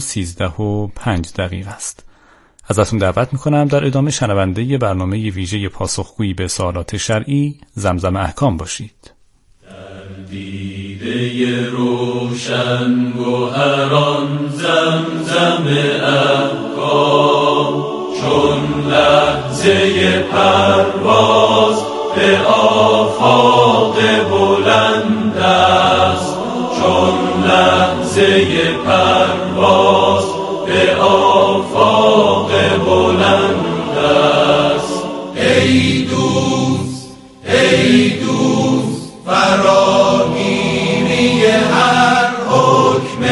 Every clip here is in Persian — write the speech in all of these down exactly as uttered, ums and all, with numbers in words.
سیزده و پنج دقیقه است. ازتون دعوت میکنم در ادامه شنونده برنامه ویژه پاسخگویی به سوالات شرعی زمزم احکام باشید. در دیده روشن گوهران زمزم احکام، چون لحظه پرواز به آفاق بلند است، چون لحظه پرواز به آفاق بلند است. ای دوست ای دوست فراگیری هر حکم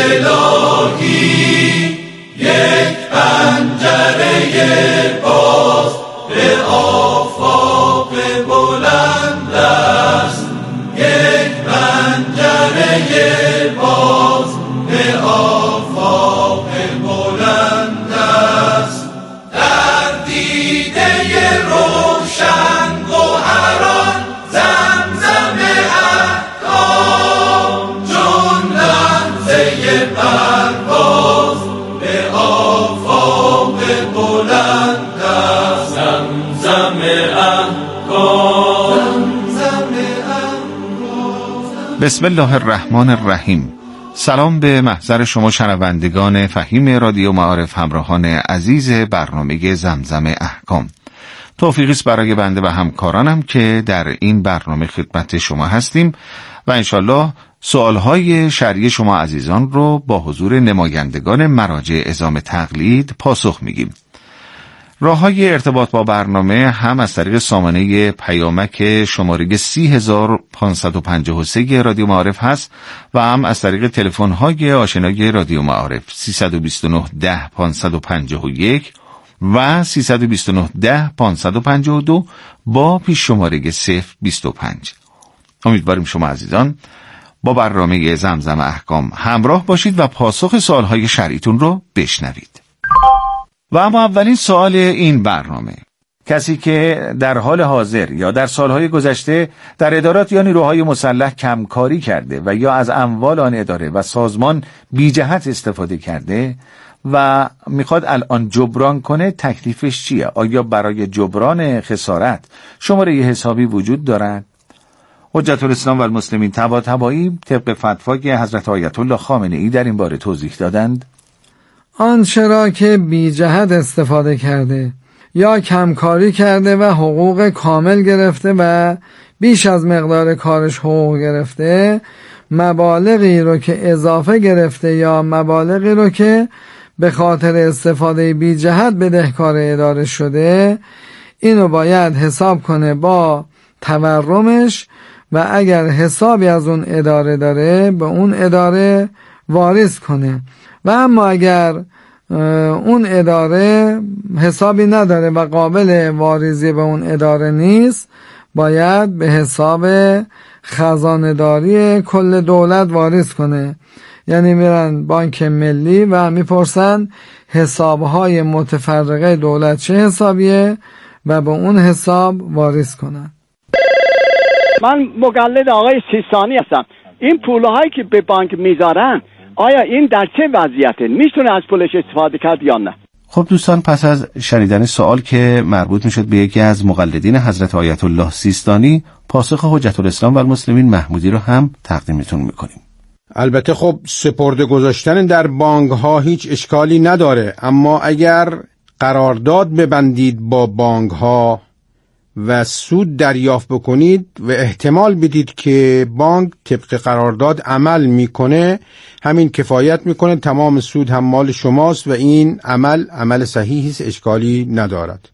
الهی، یک پنجره باز به آفاق بلند است، یک پنجره باز به آفاق بلند است. در دیده روشن گوهران زمزم احکام، چون لحظه پرواز به آفاق بلند است. زمزم احکام، زمزم احکام. بسم الله الرحمن الرحیم. سلام به محضر شما شنوندگان فهیم رادیو معارف، همراهان عزیز برنامه زمزم احکام. توفیقی است برای بنده و همکارانم که در این برنامه خدمت شما هستیم و انشالله سوالهای شرعی شما عزیزان رو با حضور نمایندگان مراجع عظام تقلید پاسخ میگیم. راه‌های ارتباط با برنامه هم از طریق سامانه پیامک شماره سی هزار و پانصد و پنجاه و سه رادیو معارف هست و هم از طریق تلفن‌های آشنای رادیو معارف سیصد و بیست و نه ده پانصد و پنجاه و یک و سیصد و بیست و نه ده پانصد و پنجاه و دو با پیش شماره صفر بیست و پنج. امیدواریم شما عزیزان با برنامه زمزم احکام همراه باشید و پاسخ سوالهای شرعیتون رو بشنوید. و اما اولین سوال این برنامه: کسی که در حال حاضر یا در سالهای گذشته در ادارات یا نیروهای مسلح کمکاری کرده و یا از اموال آن اداره و سازمان بی جهت استفاده کرده و میخواد الان جبران کنه، تکلیفش چیه؟ آیا برای جبران خسارت شماره حسابی وجود دارد؟ حجت الاسلام و المسلمین طباطبایی طبق فتوای حضرت آیت الله خامنه ای در این باره توضیح دادند: آنچه را که بی جهت استفاده کرده یا کمکاری کرده و حقوق کامل گرفته و بیش از مقدار کارش حقوق گرفته، مبالغی رو که اضافه گرفته یا مبالغی رو که به خاطر استفاده بی جهت بدهکار اداره شده، اینو باید حساب کنه با تورمش و اگر حسابی از اون اداره داره به اون اداره واریز کنه. و اما اگر اون اداره حسابی نداره و قابل واریزی به اون اداره نیست، باید به حساب خزانه‌داری کل دولت واریز کنه. یعنی میرن بانک ملی و میپرسن حسابهای متفرقه دولت چه حسابیه و به اون حساب واریز کنن. من مقلد آقای سیستانی هستم. این پولهایی که به بانک میذارن آیا این در چه وضعیته؟ میتونه از پولش استفاده کرد یا نه؟ خب دوستان، پس از شنیدن سوال که مربوط میشد به یکی از مقلدین حضرت آیت الله سیستانی، پاسخ حجت الاسلام و المسلمین محمودی رو هم تقدیمتون میکنیم. البته خب سپرده گذاشتن در بانک ها هیچ اشکالی نداره، اما اگر قرارداد ببندید با بانک ها و سود دریافت بکنید و احتمال بدید که بانک طبق قرارداد عمل میکنه، همین کفایت میکنه، تمام سود هم مال شماست و این عمل عمل صحیحی است، اشکالی ندارد.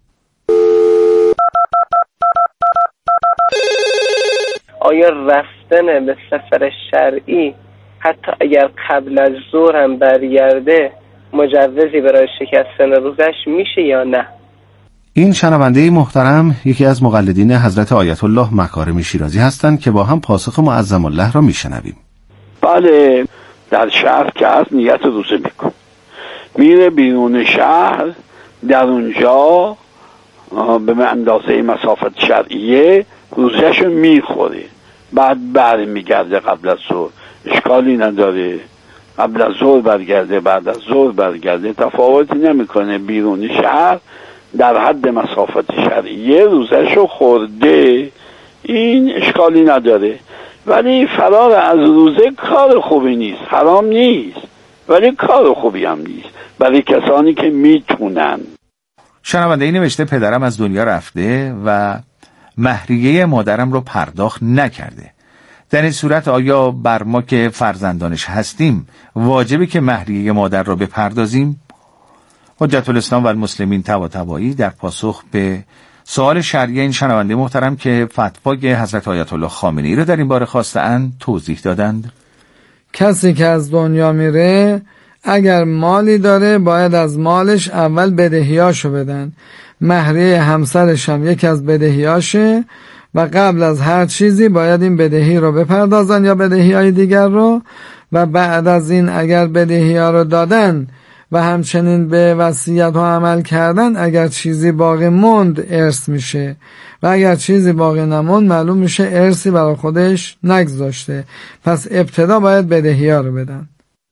آیا رفتن به سفر شرعی حتی اگر قبل از ظهر هم برگرده مجوزی برای شکستن روزش میشه یا نه؟ این شنونده محترم یکی از مقلدین حضرت آیت الله مکارم شیرازی هستند که با هم پاسخ معظم الله را میشنویم. بله، در شهر که هست نیت روزه میکن، میره بیرون شهر، در اونجا به اندازه مسافت شرعیه روزهشو میخوره، بعد بر میگرده قبل از ظهر، اشکالی نداره. قبل از ظهر برگرده بعد از ظهر برگرده تفاوتی نمیکنه. بیرون شهر در حد مسافت شرعیه روزشو خورده، این اشکالی نداره. ولی فرار از روزه کار خوبی نیست، حرام نیست ولی کار خوبی هم نیست برای کسانی که میتونن. شنونده ای نوشته پدرم از دنیا رفته و مهریه مادرم رو پرداخت نکرده. در این صورت آیا بر ما که فرزندانش هستیم واجبه که مهریه مادر رو بپردازیم؟ حجت الاسلام و المسلمین طباطبایی در پاسخ به سوال شرعی این شنونده محترم که فتوای حضرت آیت الله خامنه‌ای رو در این باره خواستند توضیح دادند. کسی که از دنیا میره اگر مالی داره باید از مالش اول بدهیاشو بدن. مهریه همسرش هم یکی از بدهیاشه و قبل از هر چیزی باید این بدهی رو بپردازن یا بدهی های دیگر رو، و بعد از این اگر بدهی ها رو دادن و همچنین به وصیت ها عمل کردن، اگر چیزی باقی موند ارث میشه و اگر چیزی باقی نموند معلوم میشه ارثی برای خودش نگذاشته. پس ابتدا باید بدهی ها رو بدن.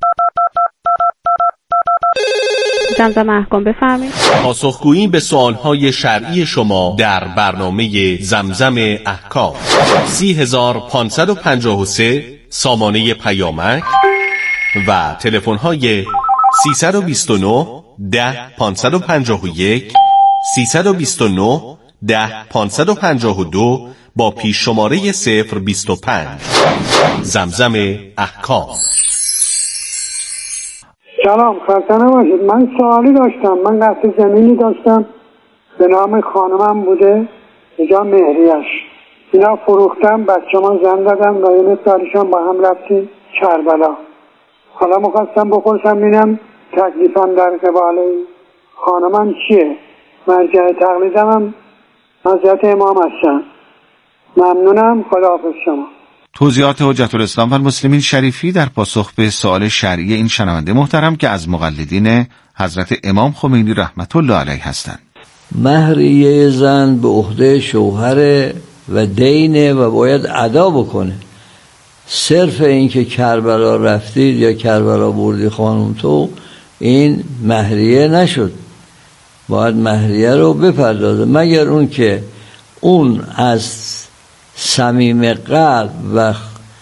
زمزم احکام بفرمایید. پاسخگویی به سوالهای شرعی شما در برنامه زمزم احکام. سی هزار پانصد و پنجاه و سه سامانه پیامک و تلفن‌های سیصد و بیست و نه ده پانصد و پنجاه و یک، سیصد و بیست و نه ده پانصد و پنجاه و دو با پیش شماره صفر بیست و پنج. زمزم احکام. سلام، خسته نباشید. من سوالی داشتم. من قصد زمینی داشتم به نام خانمم بوده به جا مهریش. اینا فروختم، بچه ما زن دادم و یه مقدارشان با هم رفتیم کربلا. حالا مخواستم بپرسم ببینم تکلیفم در قبال خانمم چیه؟ مرجع تقلیدم هم حضرت امام هستن. ممنونم. خداحافظ شما. توضیحات حجت الاسلام و المسلمین شریفی در پاسخ به سوال شرعی این شنونده محترم که از مقلدین حضرت امام خمینی رحمت الله علیه هستند. مهریه زن به عهده شوهر و دینه و باید ادا بکنه. صرف این که کربلا رفتید یا کربلا بردی خانم تو، این مهریه نشد. باید مهریه رو بپردازه، مگر اون که اون از صمیم قلب و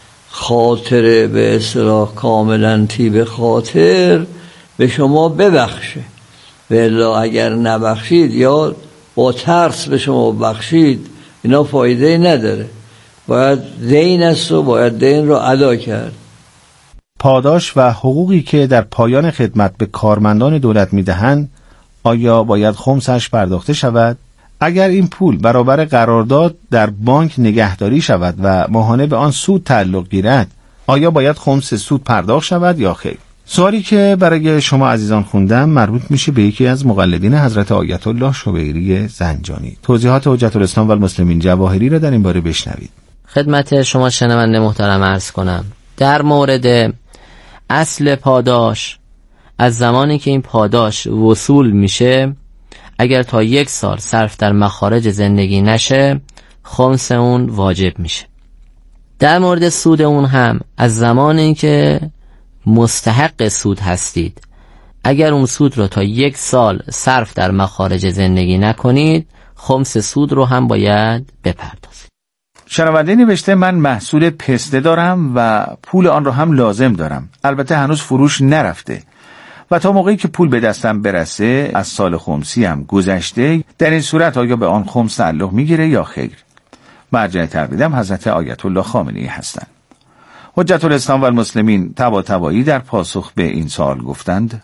خاطر به اصطلاح کاملا طیب خاطر به شما ببخشه. والا اگر نبخشید یا با ترس به شما بخشید، اینا فایده نداره. باید دین است و باید دین رو ادا کرد. پاداش و حقوقی که در پایان خدمت به کارمندان دولت میدهند آیا باید خمسش پرداخته شود؟ اگر این پول برابر قرارداد در بانک نگهداری شود و ماهانه به آن سود تعلق گیرد، آیا باید خمس سود پرداخت شود یا خیر؟ سوالی که برای شما عزیزان خوندم مربوط میشه به یکی از مقلدین حضرت آیت الله شبیری زنجانی. توضیحات حجت الاسلام و المسلمین جواهری را در این باره بشنوید. خدمت شما شنونده محترم عرض کنم در مورد اصل پاداش، از زمانی که این پاداش وصول میشه اگر تا یک سال صرف در مخارج زندگی نشه، خمس اون واجب میشه. در مورد سود اون هم از زمانی که مستحق سود هستید، اگر اون سود رو تا یک سال صرف در مخارج زندگی نکنید، خمس سود رو هم باید بپردازید. شنونده نوشته من محصول پسته دارم و پول آن رو هم لازم دارم. البته هنوز فروش نرفته و تا موقعی که پول به دستم برسه از سال خمسی هم گذشته. در این صورت آیا به آن خمس تعلق میگیره یا خیر؟ مرجع تقلیدم حضرت آیت الله خامنه‌ای هستند. حجت الاسلام و المسلمین طباطبایی در پاسخ به این سوال گفتند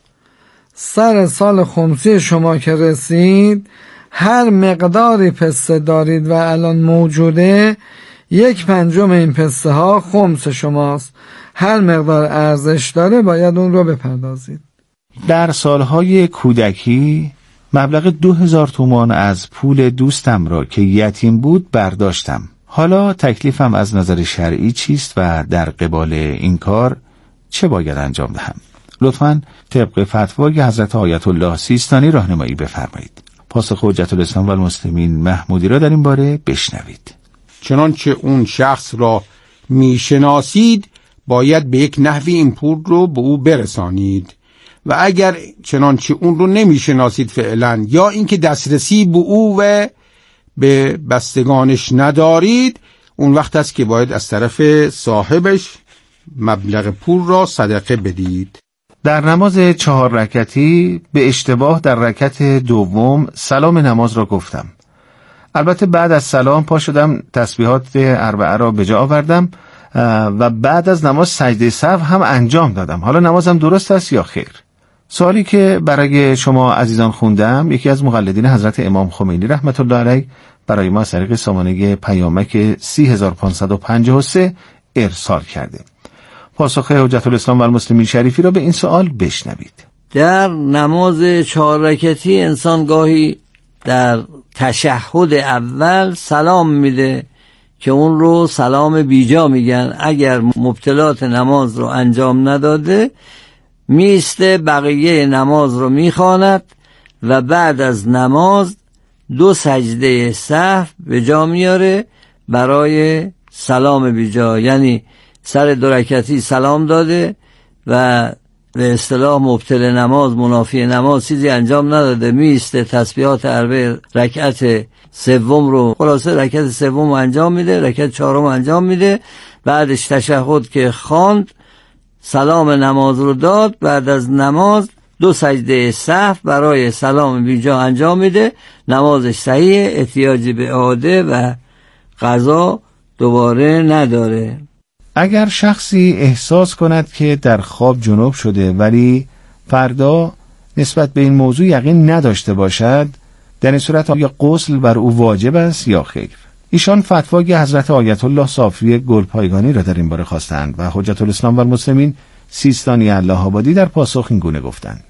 سر سال خمسی شما که رسید، هر مقداری پسته دارید و الان موجوده، یک پنجم این پسته ها خمس شماست. هر مقدار ارزش داره باید اون رو بپردازید. در سالهای کودکی مبلغ دو هزار تومان از پول دوستم را که یتیم بود برداشتم. حالا تکلیفم از نظر شرعی چیست و در قبال این کار چه باید انجام دهم؟ لطفاً طبق فتوای حضرت آیت الله سیستانی راهنمایی بفرمایید. پاسخ حجت الاسلام و المسلمین محمودی را در این باره بشنوید. چنانچه اون شخص را میشناسید باید به یک نحوی این پول رو به او برسانید و اگر چنانچه اون رو نمیشناسید فعلا یا اینکه دسترسی به او و به بستگانش ندارید، اون وقت است که باید از طرف صاحبش مبلغ پول را صدقه بدید. در نماز چهار رکعتی به اشتباه در رکعت دوم سلام نماز را گفتم. البته بعد از سلام پا شدم تسبیحات اربعه را به جا آوردم و بعد از نماز سجده سهو هم انجام دادم. حالا نمازم درست است یا خیر؟ سوالی که برای شما عزیزان خوندم یکی از مقلدین حضرت امام خمینی رحمت الله علیه برای ما از طریق سامانه پیامک سی هزار و پانصد و پنجاه و سه ارسال کرده. پاسخ حجت الاسلام و المسلمین شریفی را به این سوال بشنوید. در نماز چهار رکعتی انسان گاهی در تشهد اول سلام میده که اون رو سلام بیجا میگن. اگر مبطلات نماز رو انجام نداده میسته بقیه نماز رو میخواند و بعد از نماز دو سجده سهو به جا میاره برای سلام بیجا، یعنی سر دو رکعتی سلام داده و به اصطلاح مبطل نماز منافی نماز چیزی انجام نداده، میسته تسبیحات اربع رکعت سوم رو خلاصه رکعت سوم رو انجام میده، رکعت چهارم انجام میده، بعدش تشهد که خواند سلام نماز رو داد، بعد از نماز دو سجده سهو برای سلام بیجا انجام میده، نمازش صحیحه، احتیاجی به اعاده و قضا دوباره نداره. اگر شخصی احساس کند که در خواب جنوب شده ولی فردا نسبت به این موضوع یقین نداشته باشد، در این صورت آیا غسل بر او واجب است یا خیر؟ ایشان فتوای حضرت آیت الله صافی گلپایگانی را در این باره خواستند و حجت الاسلام و المسلمین سیستانی الله آبادی در پاسخ این گونه گفتند.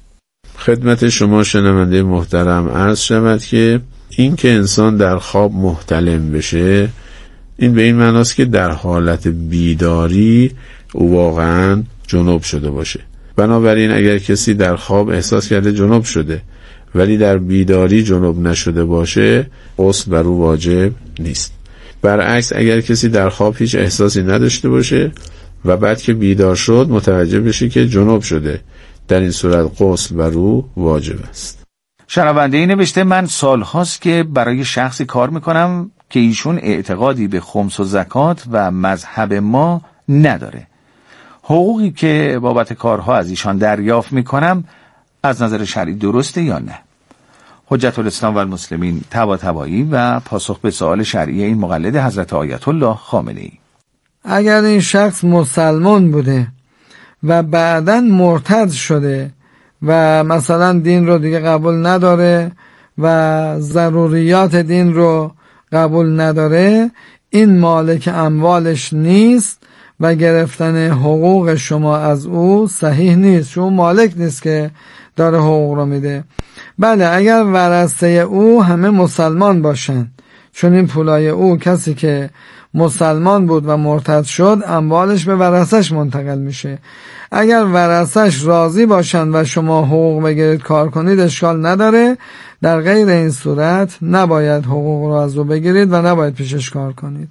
خدمت شما شنونده محترم عرض شود که این که انسان در خواب محتلم بشه، این به این معناست که در حالت بیداری او واقعا جنوب شده باشه. بنابراین اگر کسی در خواب احساس کرده جنوب شده ولی در بیداری جنوب نشده باشه، غسل بر او واجب نیست. برعکس اگر کسی در خواب هیچ احساسی نداشته باشه و بعد که بیدار شد متوجه بشه که جنوب شده، در این صورت غسل بر او واجب است. شنونده این نوشته من سال هاست که برای شخصی کار میکنم که ایشون اعتقادی به خمس و زکات و مذهب ما نداره. حقوقی که بابت کارها از ایشان دریافت میکنم از نظر شرعی درسته یا نه؟ حجت الاسلام و المسلمین طباطبایی و پاسخ به سوال شرعی این مقلد حضرت آیت الله خامنه‌ای. اگر این شخص مسلمان بوده و بعداً مرتد شده و مثلا دین رو دیگه قبول نداره و ضروریات دین رو قبول نداره، این مالک اموالش نیست و گرفتن حقوق شما از او صحیح نیست، چون مالک نیست که داره حقوق رو میده. بله اگر ورثه او همه مسلمان باشن، چون این پولای او کسی که مسلمان بود و مرتد شد اموالش به ورثش منتقل میشه. اگر ورثش راضی باشن و شما حقوق بگیرید کار کنید اشکال نداره، در غیر این صورت نباید حقوق رو از او بگیرید و نباید پیشش کار کنید.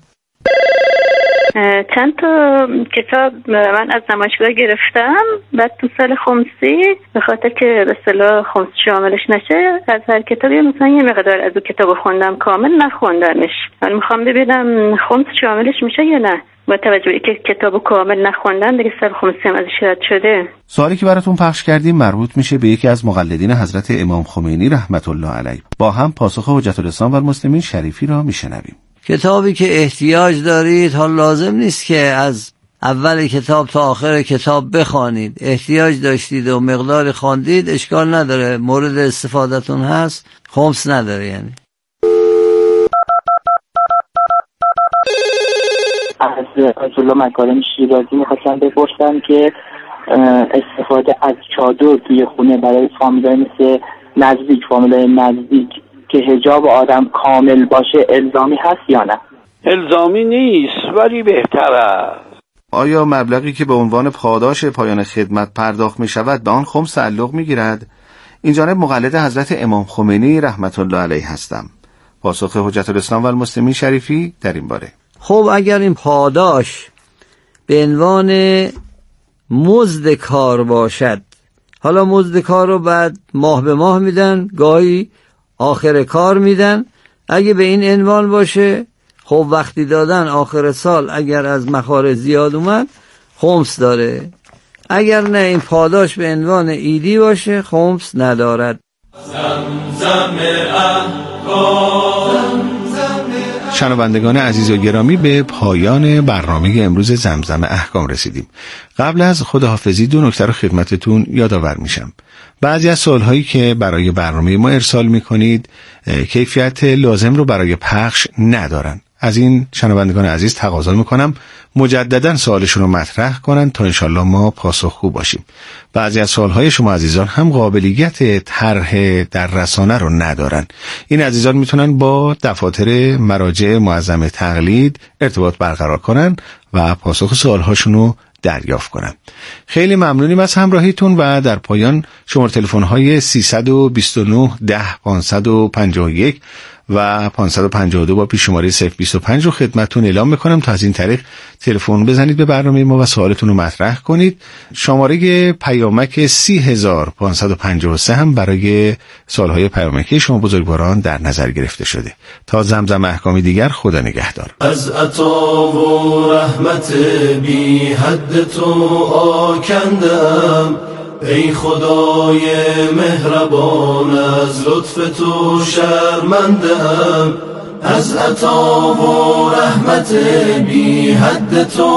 چند تا کتاب من از نمایشگاه گرفتم، بعد تو سال خمسی به خاطر که به اصطلاح خمس شاملش نشه از هر کتابی مثلا یه مقدار از اون کتابو خوندم، کامل نخوندمش. من میخوام ببینم خمس شاملش میشه یا نه، با توجه به که کتابو کامل نخوندم دیگه سال خمسی هم ازش رد شده. سوالی که براتون پخش کردیم مربوط میشه به یکی از مقلدین حضرت امام خمینی رحمت الله علیه. با هم پاسخ حجت الاسلام و المسلمین شریفی را میشنویم. کتابی که احتیاج دارید حال لازم نیست که از اول کتاب تا آخر کتاب بخوانید. احتیاج داشتید و مقدار خواندید اشکال نداره، مورد استفادهتون هست، خمس نداره. یعنی از آیت الله مکارم شیرازی میخواستم بپرسم که استفاده از چادر توی خونه برای فامیلای مثل نزدیک فامیلای نزدیک که حجاب آدم کامل باشه الزامی هست یا نه؟ الزامی نیست ولی بهتر است. آیا مبلغی که به عنوان پاداش پایان خدمت پرداخت می شود به آن خمس تعلق می گیرد؟ این جانب مقلد حضرت امام خمینی رحمت الله علیه هستم. پاسخ حجت الاسلام و المسلمین شریفی در این باره. خب اگر این پاداش به عنوان مزد کار باشد. حالا مزد کار رو بعد ماه به ماه میدن، گاهی آخر کار میدن. اگه به این عنوان باشه خب وقتی دادن آخر سال اگر از مخارج زیاد اومد خمس داره، اگر نه این پاداش به عنوان ایدی باشه خمس ندارد. زمزم احکام. شنوندگان عزیز و گرامی، به پایان برنامه امروز زمزم احکام رسیدیم. قبل از خداحافظی دو نکته رو خدمتتون یادآور میشم. بعضی از سوالهایی که برای برنامه ما ارسال میکنید کیفیت لازم رو برای پخش ندارن. از این شنوندگان عزیز تقاضا میکنم مجددا سوالشون رو مطرح کنن تا انشالله ما پاسخگو باشیم. بعضی از سوالهای شما عزیزان هم قابلیت طرح در رسانه رو ندارن. این عزیزان میتونن با دفاتر مراجع معظم تقلید ارتباط برقرار کنن و پاسخ سوالهاشون رو دریافت کنن. خیلی ممنونیم از همراهیتون و در پایان شماره تلفن های سیصد و بیست و نه ده پانصد و پنجاه و یک و پانصد و پنجاه و دو با پیش شماره صفر بیست و پنج رو خدمتتون اعلام میکنم تا از این طریق تلفن بزنید به برنامه ما و سوالتون رو مطرح کنید. شماره پیامک سی هزار پانصد و پنجاه و سه هم برای سوالهای پیامکی شما بزرگواران در نظر گرفته شده. تا زمزم احکامی دیگر، خدا نگهدار. از عطا و رحمت بی حد تو آکندم، ای خدای مهربان از لطف تو شرمندم. از عطا و رحمت بی حد تو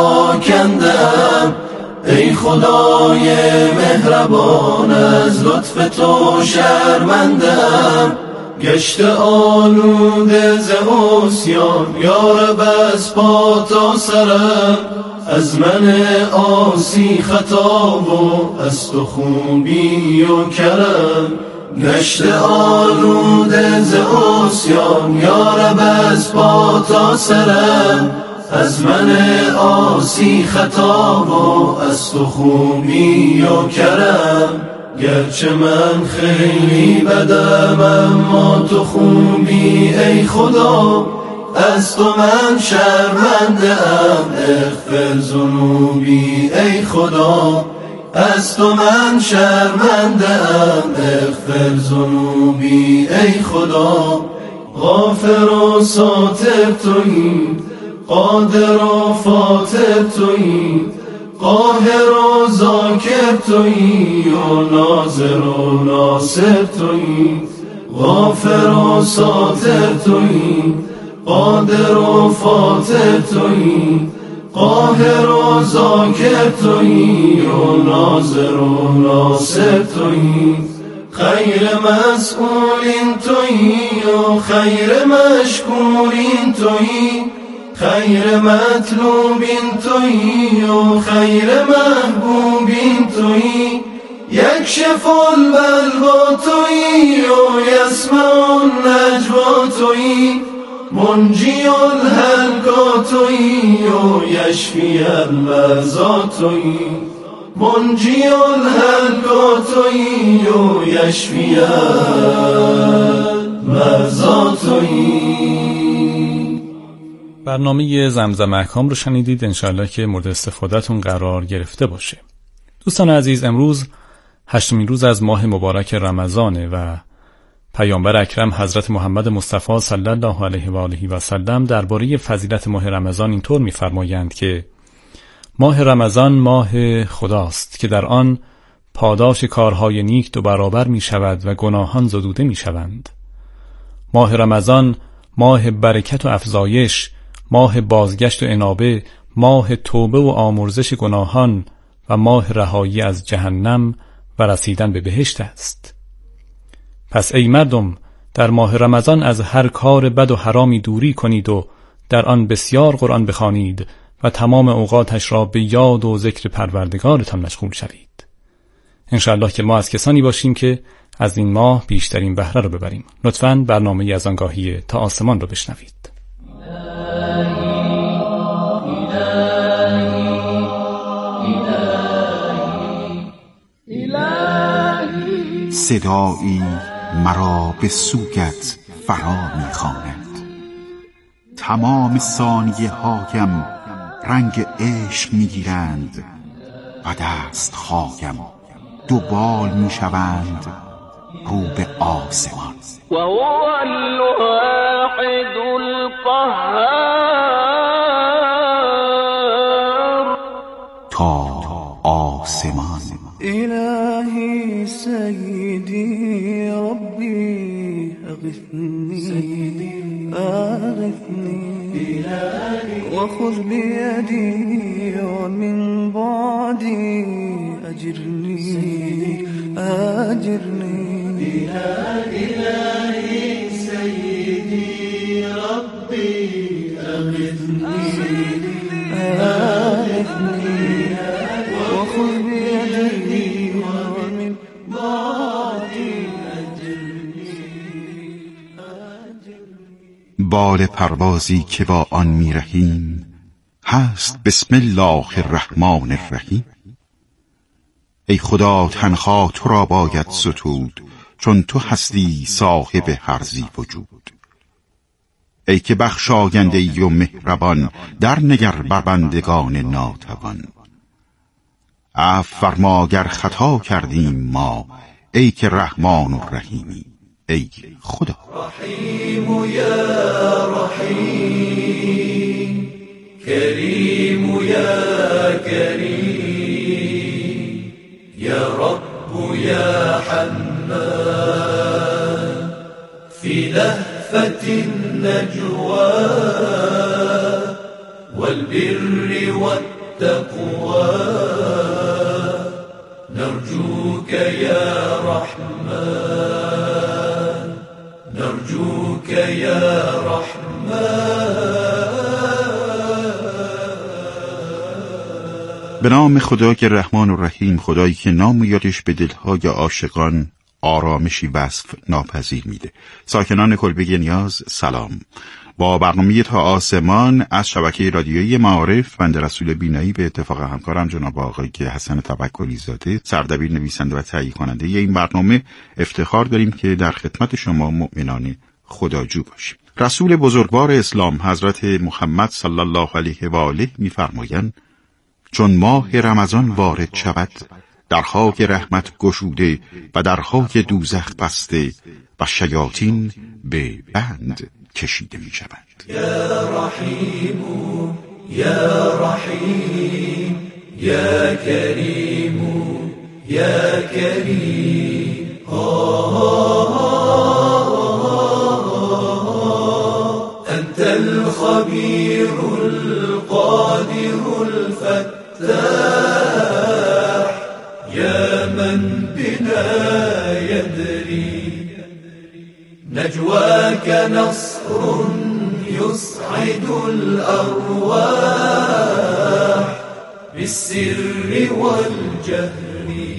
آکندم، ای خدای مهربان از لطف تو شرمندم. گشت آلوده ز عصیان یارب از پا تا سرم، از من عاصی خطا و از تو خوبی و کرم. گشت آلوده ز عصیان یارب از پا تا سرم، از من عاصی خطا و از تو خوبی و کرم. گرچه من خیلی بدم اما تو خوبی ای خدا، از تو من شرمنده ام اغفر ذنوبی ای خدا. از تو من شرمنده ام اغفر ذنوبی ای خدا. غافر و ساتر تویی، قادر و فاتر تویی، قاهر و ذاکر تویی و ناظر و ناصر تویی. غافر و ساتر تویی، قادر و فاتر تویی، قاهر و ذاکر تویی و ناظر و ناصر تویی. خیر مسئولین تویی و خیر مشکورین تویی، خیر مطلوبین تویی و خیر محبوبین تویی. یکشف البلوا تویی و یسمع النجوا تویی، منجی الهلکا تویی و یشفی المرضا تویی. منجی الهلکا تویی و یشفی المرضا تویی. برنامه زمزم احکام رو شنیدید. انشاءالله که مورد استفادهتون قرار گرفته باشه. دوستان عزیز، امروز هشتمین روز از ماه مبارک رمضانه و پیامبر اکرم حضرت محمد مصطفی صلی الله علیه و آله و سلم درباره فضیلت ماه رمضان اینطور می‌فرمایند که ماه رمضان ماه خداست که در آن پاداش کارهای نیک دو برابر می‌شود و گناهان زدوده می‌شوند. ماه رمضان ماه برکت و افزایش، ماه بازگشت و انابه، ماه توبه و آمرزش گناهان و ماه رهایی از جهنم و رسیدن به بهشت است. پس ای مردم، در ماه رمضان از هر کار بد و حرامی دوری کنید و در آن بسیار قرآن بخوانید و تمام اوقاتش را به یاد و ذکر پروردگارتان مشغول شوید. انشاءالله که ما از کسانی باشیم که از این ماه بیشترین بهره رو ببریم. لطفاً برنامه از آنگاهی تا آسمان رو بشنوید. صدایی مرا به سویت فرا می‌خواند، تمام ثانیه هایم رنگ عشق میگیرند و دست خوایم دو بال میشوند رو به آسمان. و هو الواحد القهار. تا آسمان. الهی سیدی ربی اغثنی اغثنی و خذ بیدی و من بعدی اجرنی اجرنی. الهی سیدی ربی اغثنی اغثنی و خذ بیدی و من بعدی اجرنی. بال پروازی که با آن میرهیم هست بسم الله الرحمن الرحیم. ای خدا تنها تو را باید ستود، چون تو هستی صاحب هر ذی وجود. ای که بخشاینده ای و مهربان، در نگر بر بندگان ناتوان. عفو فرما گر خطا کردیم ما، ای که رحمان و رحیمی ای خدا. رحیم یا رحیم، کریم یا کریم، یا رب یا حنان، فی لهفة النجوى والبر والتقوى، نرجوك يا رحمن، نرجوك يا رحمن. به نام خدا که رحمان و رحیم، خدایی که نام و یادش به دلهای عاشقان آرامشی وصف ناپذیر میده. ساکنان کلبه نیاز سلام. با برنامه تا آسمان از شبکه رادیویی معارف، بنده رسول بینایی به اتفاق همکارم جناب آقای حسن توکلی زاده، سردبیر نویسنده و تهیه کننده این برنامه، افتخار داریم که در خدمت شما مؤمنان خداجو باشیم. رسول بزرگوار اسلام حضرت محمد صلی الله علیه و آله می‌فرمایند چون ماه رمضان وارد شود، در خاک رحمت گشوده و در خاک دوزخ بسته و شیاطین به بند کشیده می شوند. یا رحیم یا رحیم، یا کریم یا کریم، انت الخبیر القادر الفتاح، يا من بنا يدري، نجواك نصر يسعد الأرواح بالسر والجهر.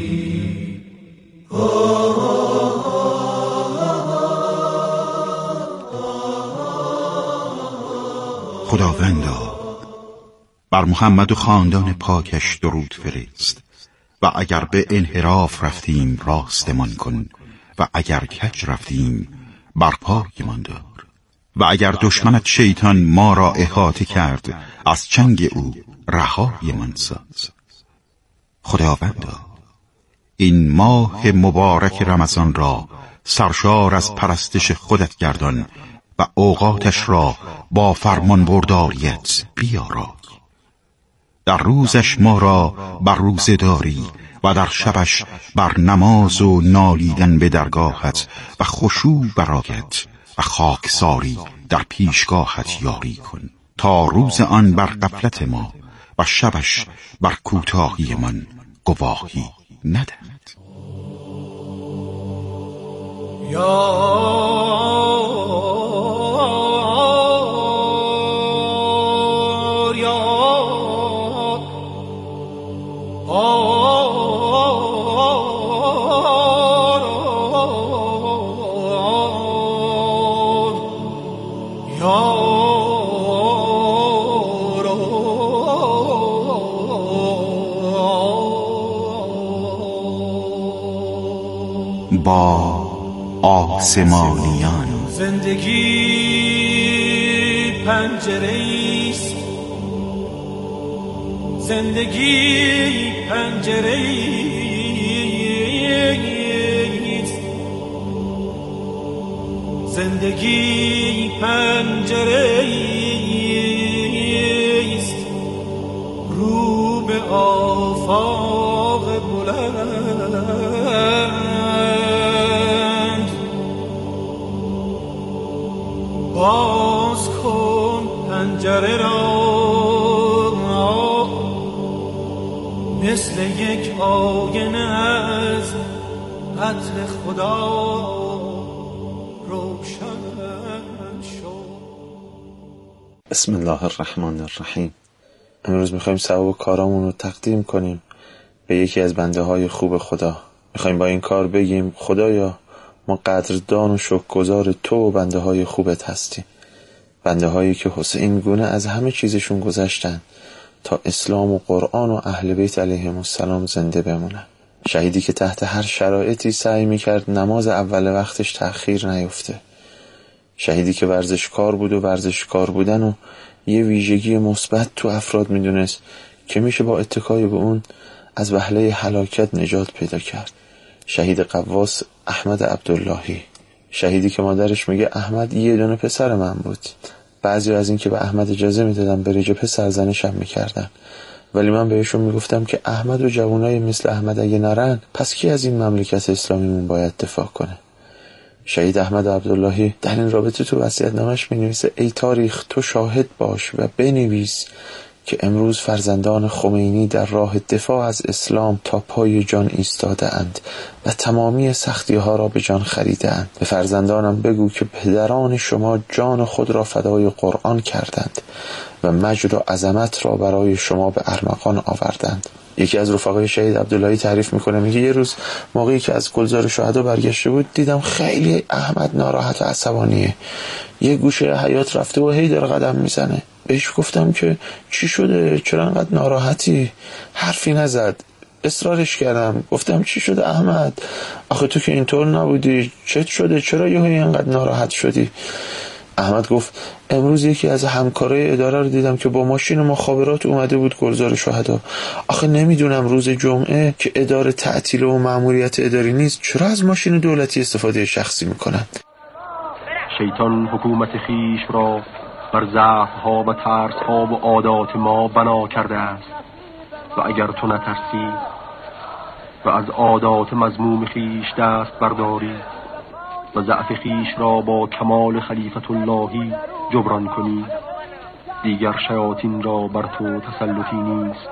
خداوندا بر محمد و خاندان پاکش درود فرست، و اگر به انحراف رفتیم راستمان کن، و اگر کج رفتیم بر پایمان دار، و اگر دشمنت شیطان ما را احاطه کرد از چنگ او رهایمان ساز. خداوندا این ماه مبارک رمضان را سرشار از پرستش خودت گردان و اوقاتش را با فرمان برداریت بیارای. در روزش ما را بر روزه داری و در شبش بر نماز و نالیدن به درگاهت و خشوع برایت و خاکساری در پیشگاهت یاری کن، تا روز آن بر غفلت ما و شبش بر کوتاهی من گواهی ندهد. با آسمانیان زندگی پنجره است زندگی پنجره‌ایست، زندگی پنجره‌ایست رو به آفاق بلند. باز کن پنجره را مثل یک آینه از عطر خدا روشن شد. بسم الله الرحمن الرحیم. امروز میخوایم ثواب کارامون رو تقدیم کنیم به یکی از بنده های خوب خدا. میخوایم با این کار بگیم خدایا ما قدردان و شکرگزار تو و بنده های خوبت هستیم، بنده هایی که حسین گونه از همه چیزشون گذشتن تا اسلام و قرآن و اهل بیت علیهم السلام زنده بمونن. شهیدی که تحت هر شرایطی سعی میکرد نماز اول وقتش تأخیر نیفته. شهیدی که ورزشکار بود و ورزشکار بودن و یه ویژگی مثبت تو افراد میدونست که میشه با اتکای به اون از وهله هلاکت نجات پیدا کرد. شهید قواس احمد عبداللهی، شهیدی که مادرش میگه احمد یه دونه پسر من بود. بعضی از این که به احمد اجازه میدادن بره جبهه سرزنشم میکردن، ولی من بهشون میگفتم که احمد و جوانای مثل احمد اگه نرن پس کی از این مملکت اسلامیمون باید دفاع کنه؟ شهید احمد عبداللهی در این رابطه تو وصیت‌نامه‌اش می‌نویسه ای تاریخ تو شاهد باش و بنویس که امروز فرزندان خمینی در راه دفاع از اسلام تا پای جان ایستاده اند و تمامی سختی ها را به جان خریده اند. به فرزندانم بگو که پدران شما جان خود را فدای قرآن کردند و مجد و عظمت را برای شما به ارمغان آوردند. یکی از رفقای شهید عبداللهی تعریف میکنه، میگه یه روز موقعی که از گلزار شهدا برگشته بود دیدم خیلی احمد ناراحت و عصبانیه، یه گوشه حیاط رفته و هی داره قدم میزنه. بهش گفتم که چی شده، چرا انقدر ناراحتی؟ حرفی نزد. اصرارش کردم، گفتم چی شده احمد؟ آخه تو که اینطور نبودی، چت شده؟ چرا یهو اینقدر ناراحت شدی؟ احمد گفت امروز یکی از همکارای اداره رو دیدم که با ماشین مخابرات اومده بود گلزار شهدا. آخه نمیدونم روز جمعه که اداره تعطیل و مأموریت اداری نیست چرا از ماشین دولتی استفاده شخصی میکنن؟ شیطان حکومت خیش را بر ضعف‌ها و ترس‌ها و عادات ما بنا کرده است و اگر تو نترسی و از عادات مذموم خیش دست برداری و ضعف خیش را با کمال خلیفت اللهی جبران کنی، دیگر شیاطین را بر تو تسلطی نیست.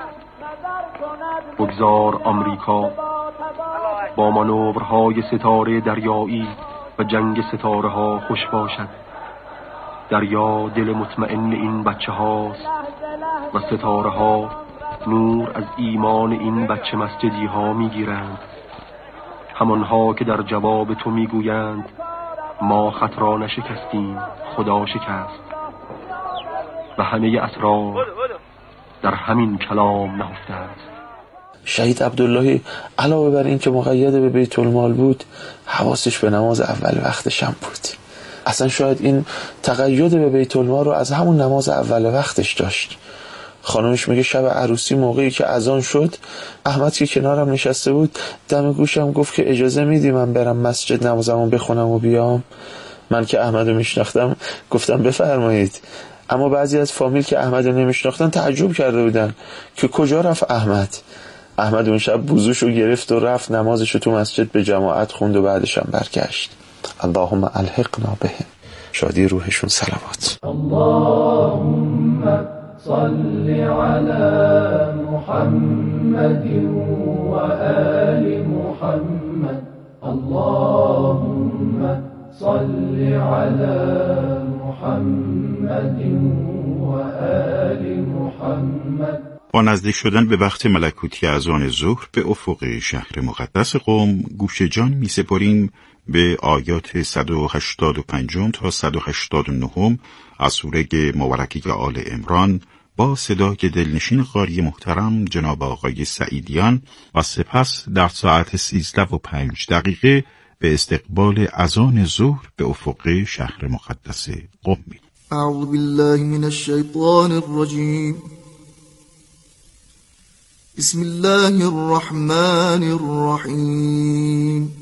بگذار آمریکا با مانورهای ستاره دریایی و جنگ ستاره ها خوش باشد. دریا دل مطمئن این بچه هاست و ستاره ها نور از ایمان این بچه مسجدی ها می گیرند، همانها که در جواب تو می گویند ما خط را نشکستیم، خدا شکست و همه اسرار در همین کلام نهفته است. شهید عبداللهی علاوه بر این که مقید به بیت المال بود، حواسش به نماز اول وقتش هم بود. اصلا شاید این تقید به بیت المال رو از همون نماز اول وقتش داشت. خانمش میگه شب عروسی موقعی که اذان شد احمد که کنارم نشسته بود دم گوشم گفت که اجازه میدی من برم مسجد نمازمو بخونم و بیام؟ من که احمدو میشناختم گفتم بفرمایید، اما بعضی از فامیل که احمدو نمیشناختن تعجب کرده بودن که کجا رفت احمد. احمد اون شب بوزوشو گرفت و رفت نمازشو تو مسجد به جماعت خوند و بعدش هم برگشت. اللهم الحقنا بهم. شادی روحشون صلوات. اللهم صل على محمد وآل محمد. اللهم صل على محمد وآل محمد. با نزدیک شدن به وقت ملکوتی اذان ظهر به افق شهر مقدس قم گوش جان می سپاریم به آیات صد و هشتاد و پنج تا صد و هشتاد و نه از سوره مبارکه آل عمران با صدای دلنشین قاری محترم جناب آقای سعیدیان و سپس در ساعت سیزده و پنج دقیقه به استقبال اذان ظهر به افق شهر مقدس قم می. اعوذ بالله من الشیطان الرجیم. بسم الله الرحمن الرحیم.